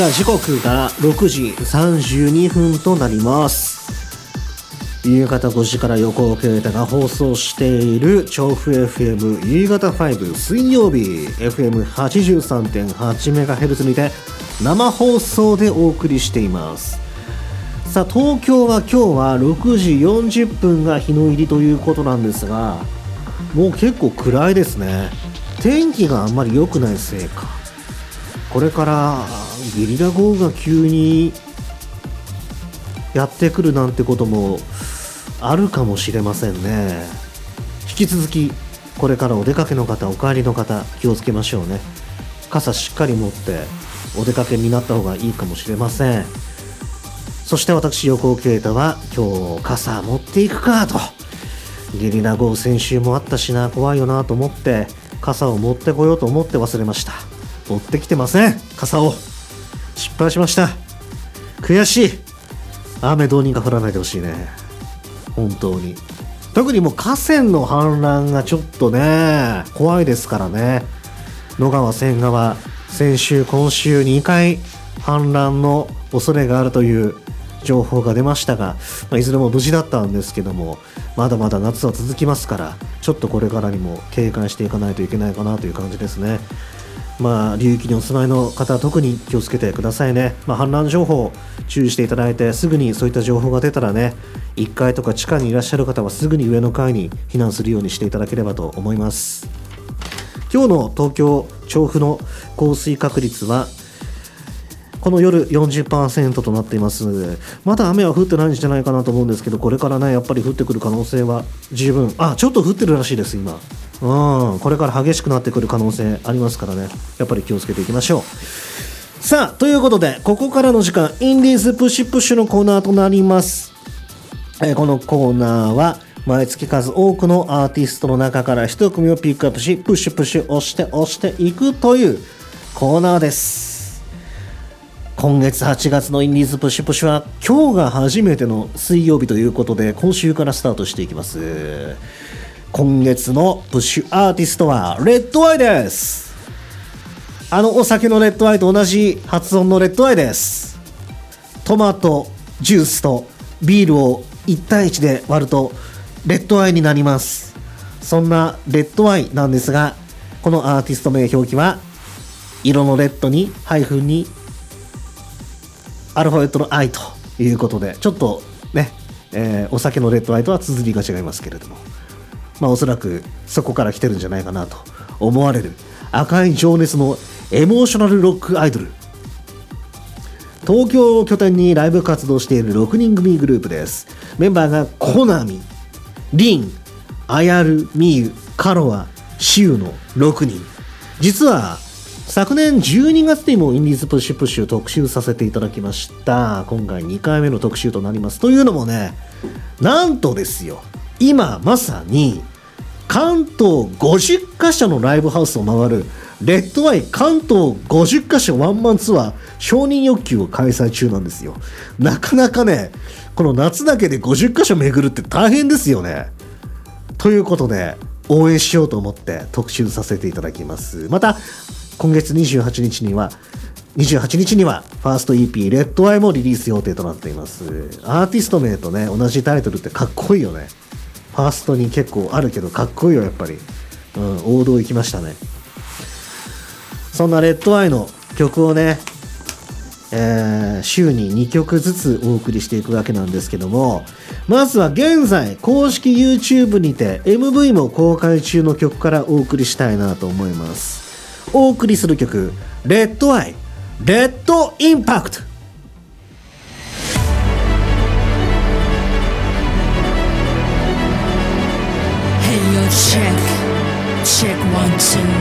さあ時刻が6時32分となります。夕方5時から横尾啓太が放送している調布 FM 夕方5水曜日 FM83.8MHz にて生放送でお送りしています。さあ東京は今日は6時40分が日の入りということなんですが、もう結構暗いですね。天気があんまり良くないせいか、これからゲリラ豪雨が急にやってくるなんてこともあるかもしれませんね。引き続きこれからお出かけの方、お帰りの方気をつけましょうね。傘しっかり持ってお出かけになった方がいいかもしれません。そして私横尾啓太は今日傘持っていくかと、ゲリラ豪雨先週もあったしな、怖いよなと思って傘を持ってこようと思って忘れました。持ってきてません。傘を失敗しました。悔しい。雨どうにか降らないでほしいね、本当に。特にもう河川の氾濫がちょっとね怖いですからね。野川、千川、先週今週2回氾濫の恐れがあるという情報が出ましたが、いずれも無事だったんですけども、まだまだ夏は続きますから、ちょっとこれからにも警戒していかないといけないかなという感じですね。流域にお住まいの方は特に気をつけてくださいね。氾濫情報注意していただいて、すぐにそういった情報が出たらね、1階とか地下にいらっしゃる方はすぐに上の階に避難するようにしていただければと思います。今日の東京調布の降水確率はこの夜 40% となっていますので、まだ雨は降ってないんじゃないかなと思うんですけど、これからねやっぱり降ってくる可能性は十分、ちょっと降ってるらしいです今。これから激しくなってくる可能性ありますからね、やっぱり気をつけていきましょう。さあということで、ここからの時間インディーズプッシュプッシュのコーナーとなります。このコーナーは毎月数多くのアーティストの中から一組をピックアップし、プッシュプッシュ押していくというコーナーです。今月8月のインディーズプッシュプッシュは今日が初めての水曜日ということで、今週からスタートしていきます。今月のプッシュアーティストはレッドアイです。お酒のレッドアイと同じ発音のレッドアイです。トマトジュースとビールを1対1で割るとレッドアイになります。そんなレッドアイなんですが、このアーティスト名表記は色のレッドにハイフンにアルファベットの I ということで、ちょっとね、お酒のレッドアイとは綴りが違いますけれども、おそらくそこから来てるんじゃないかなと思われる赤い情熱のエモーショナルロックアイドル。東京を拠点にライブ活動している6人組グループです。メンバーがコナミ、リン、アヤル、ミユ、カロア、シウの6人。実は昨年12月にもインディーズプッシュプッシュを特集させていただきました。今回2回目の特集となります。というのもね、なんとですよ、今まさに関東50カ所のライブハウスを回るレッドアイ関東50カ所ワンマンツアー承認欲求を開催中なんですよ。なかなかね、この夏だけで50カ所巡るって大変ですよね。ということで応援しようと思って特集させていただきます。また今月28日にはファースト EP レッドアイもリリース予定となっています。アーティスト名とね同じタイトルってかっこいいよね。ファーストに結構あるけどかっこいいよやっぱり、王道行きましたね。そんなレッドアイの曲をね、週に2曲ずつお送りしていくわけなんですけども、まずは現在公式 YouTube にて MV も公開中の曲からお送りしたいなと思います。お送りする曲、レッドアイレッドインパクト。 チェックワンツー、どんど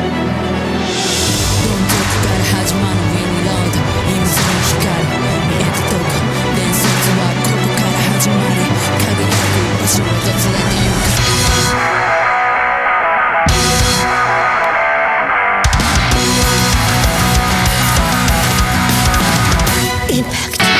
こから始まるウィンロード、インズの光見えてどく、伝説はここから始まり、輝く場所を訪れてゆく。インパクト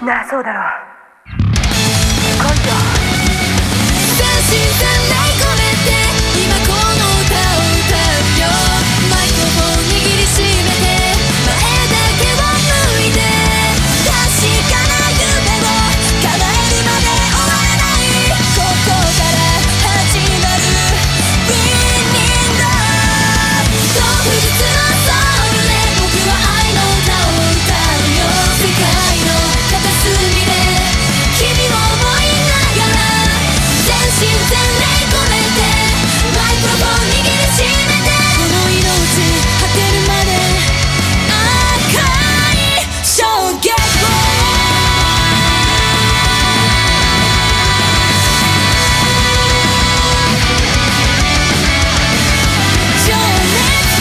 なあそうだろう来いよ全身全霊込めて今この歌を歌うよマイクロフォン握りしめて前だけを向いて確かな夢を叶えるまで終わらないここから始まる Winning Love 当日のソウルで僕は愛の歌を歌うよ世界の片隅で君を思いながら全身全霊込めてマイクロフォン握りしめてこの命果てるまで赤い衝撃を情熱を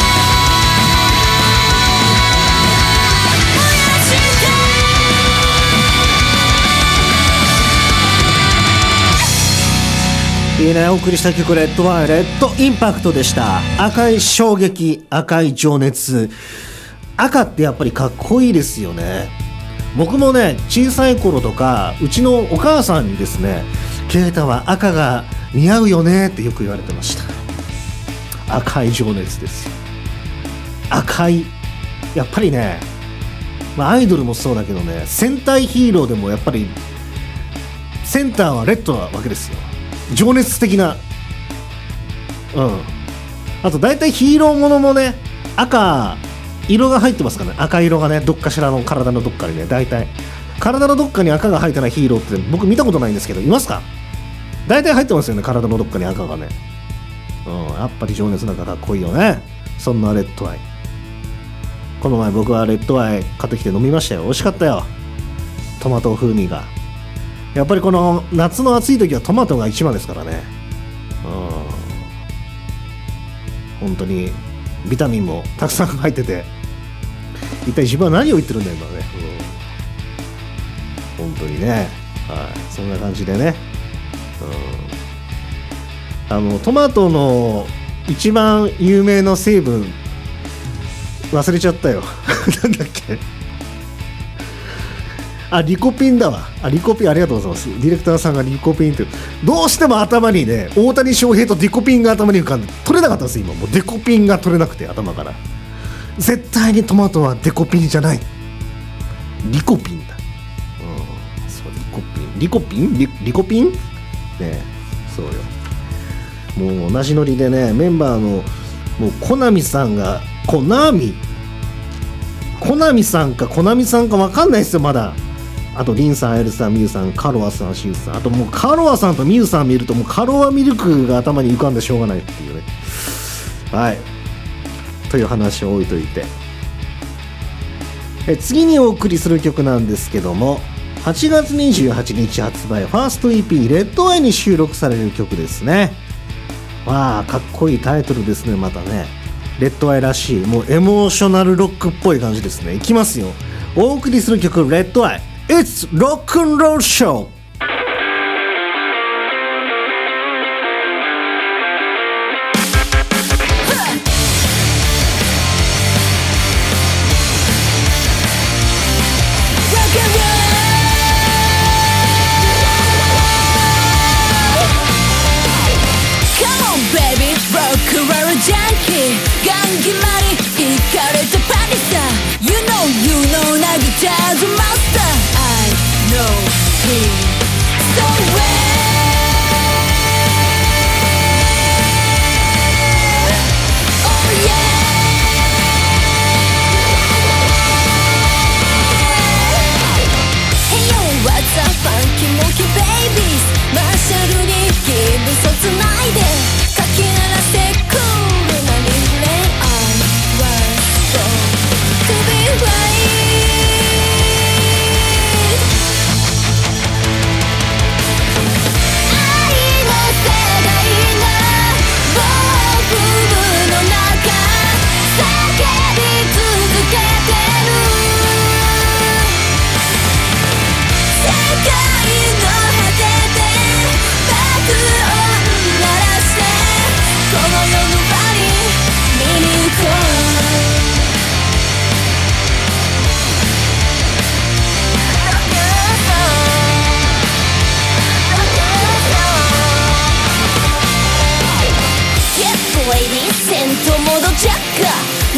燃やしていいね、お送りした曲レッドワインレッドインパクトでした。赤い衝撃、赤い情熱。赤ってやっぱりかっこいいですよね。僕もね、小さい頃とかうちのお母さんにですね、ケイタは赤が似合うよねってよく言われてました。赤い情熱ですよ。赤い、やっぱりね、アイドルもそうだけどね、戦隊ヒーローでもやっぱりセンターはレッドなわけですよ。情熱的な、あと大体ヒーローものもね、赤色が入ってますからね。赤色がね、どっかしらの体のどっかにね、大体体のどっかに赤が入ってないヒーローって僕見たことないんですけど、いますか？大体入ってますよね、体のどっかに赤がね。やっぱり情熱なんかかっこいいよね。そんなレッドアイ、この前僕はレッドアイ買ってきて飲みましたよ。美味しかったよ。トマト風味がやっぱりこの夏の暑い時はトマトが一番ですからね。本当にビタミンもたくさん入ってて、一体自分は何を言ってるんだよ今ね。本当にね、そんな感じでね、トマトの一番有名な成分忘れちゃったよなんだっけ、リコピンだわ。リコピン、ありがとうございます。ディレクターさんがリコピンって、どうしても頭にね、大谷翔平とディコピンが頭に浮かんで取れなかったんです今。もうデコピンが取れなくて頭から。絶対にトマトはデコピンじゃない、リコピンだ。そう、リコピンね、そうよ。もう同じノリでね、メンバーのもうコナミさんがコナミさんか分かんないですよまだ。あとリンさん、エルさん、ミュウさん、カロアさん、シウさん、あともうカロアさんとミュウさん見るともうカロアミルクが頭に浮かんでしょうがないっていうね。はいという話を置いといて、次にお送りする曲なんですけども、8月28日発売ファースト EP レッドアイに収録される曲ですね。かっこいいタイトルですね。またね、レッドアイらしい、もうエモーショナルロックっぽい感じですね。いきますよ。お送りする曲レッドアイ It's Rock and Roll Show。 ジャンキーガン決まりイカれたパティさ You know なぎジャズマスター I know him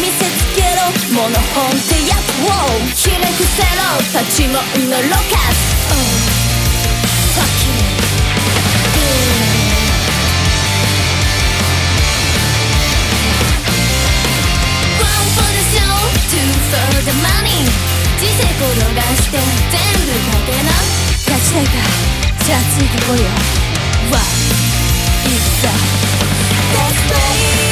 見せつけろモノホンってやつをひれ伏せろ立ちもいのロカス、Fuck you One for the show, two for the money 人生転がして全部かけな勝ちたいかじゃあついてこいよ What is the best way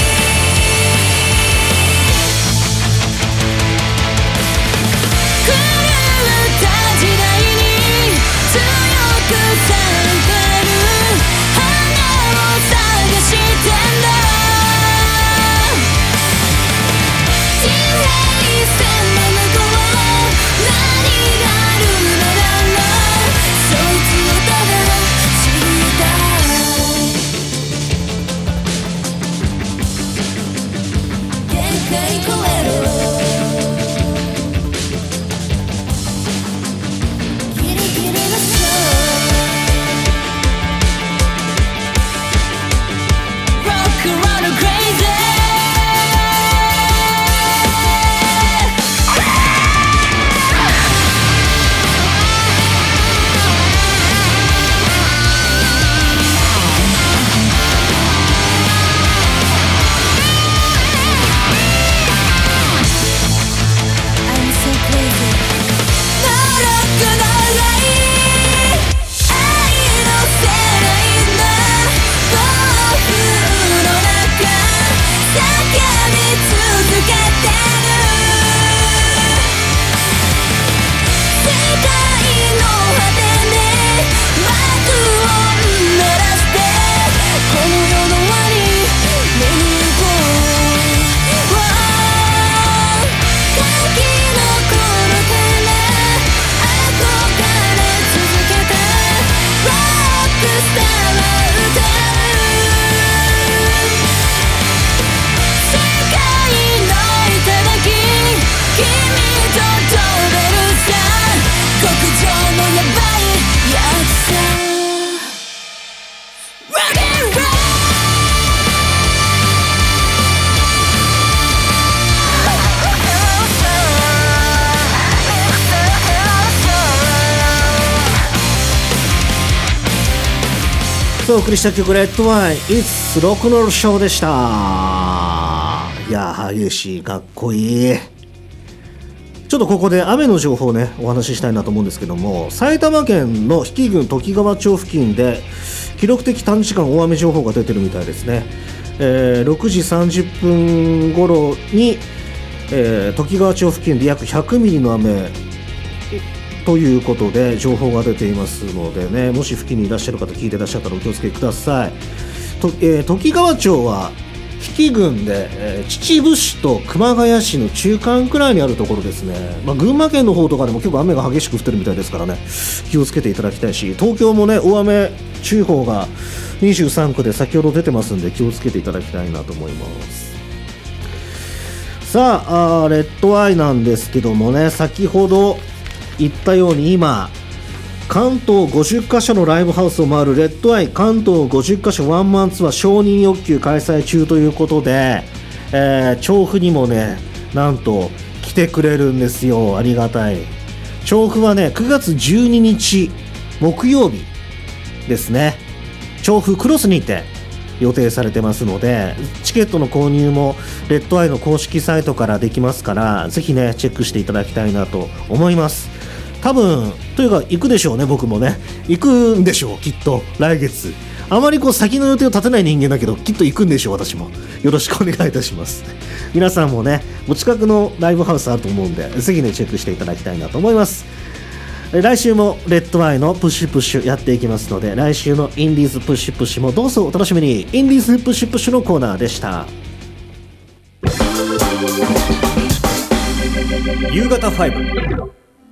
狂った時代に強くされてる花を探してんだ人生線の向こう何があるのだろうそいつをただ知りたい限界超えろお送りした曲レッドワイン It's ロックンロールショーでした。いや激しいかっこいい。ちょっとここで雨の情報をねお話ししたいなと思うんですけども、埼玉県の比企郡とき川町付近で記録的短時間大雨情報が出てるみたいですね。6時30分頃に、とき川町付近で約100ミリの雨ということで情報が出ていますのでね、もし付近にいらっしゃる方聞いていらっしゃったらお気をつけください。とき川町は比企郡で、秩父市と熊谷市の中間くらいにあるところですね。群馬県の方とかでも結構雨が激しく降ってるみたいですからね、気をつけていただきたいし、東京もね大雨注意報が23区で先ほど出てますんで気をつけていただきたいなと思います。さあ、レッドアイなんですけどもね、先ほど言ったように今関東50カ所のライブハウスを回るレッドアイ関東50カ所ワンマンツアー承認欲求開催中ということで、調布にもねなんと来てくれるんですよ。ありがたい。調布はね9月12日木曜日ですね、調布クロスにて予定されてますので、チケットの購入もレッドアイの公式サイトからできますから、ぜひねチェックしていただきたいなと思います。多分というか行くでしょうね。僕もね行くんでしょう、きっと来月。あまりこう先の予定を立てない人間だけどきっと行くんでしょう。私もよろしくお願いいたします。皆さんもねお近くのライブハウスあると思うんで、ぜひねチェックしていただきたいなと思います。来週もレッドアイのプッシュプッシュやっていきますので、来週のインディーズプッシュプッシュもどうぞお楽しみに。インディーズプッシュプッシュのコーナーでした。 夕方5